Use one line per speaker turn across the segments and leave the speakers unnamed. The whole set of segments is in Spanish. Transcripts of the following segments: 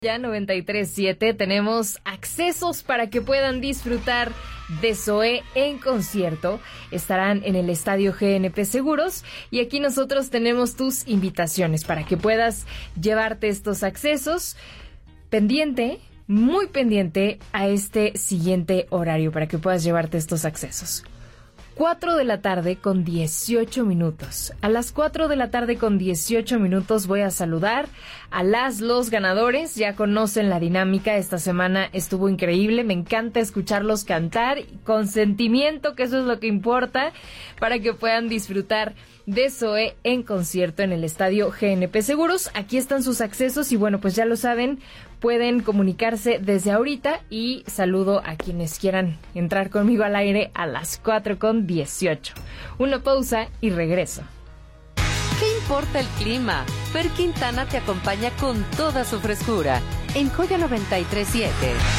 Ya 93.7 tenemos accesos para que puedan disfrutar de Zoé en concierto. Estarán en el Estadio GNP Seguros y aquí nosotros tenemos tus invitaciones para que puedas llevarte estos accesos. Pendiente, muy pendiente a este siguiente horario para que puedas llevarte estos accesos. 4 de la tarde con 18 minutos. A las 4 de la tarde con 18 minutos voy a saludar a los ganadores. Ya conocen la dinámica. Esta semana estuvo increíble. Me encanta escucharlos cantar con sentimiento, que eso es lo que importa, para que puedan disfrutar de Zoé en concierto en el Estadio GNP Seguros. Aquí están sus accesos y bueno, pues ya lo saben, pueden comunicarse desde ahorita y saludo a quienes quieran entrar conmigo al aire a las 4:18. Una pausa y regreso.
¿Qué importa el clima? Fer Quintana te acompaña con toda su frescura en Joya 93.7.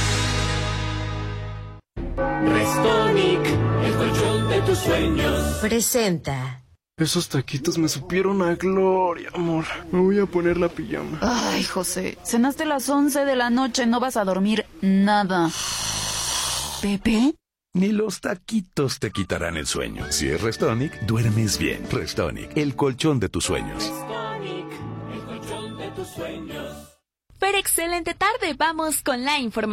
Restonic, el colchón de tus sueños.
Presenta.
Esos taquitos me supieron a gloria, amor. Me voy a poner la pijama.
Ay, José, cenaste a las 11 de la noche, no vas a dormir nada. ¿Pepe?
Ni los taquitos te quitarán el sueño. Si es Restonic, duermes bien. Restonic, el colchón de tus sueños.
Restonic, el colchón de tus sueños.
Pero excelente tarde, vamos con la información.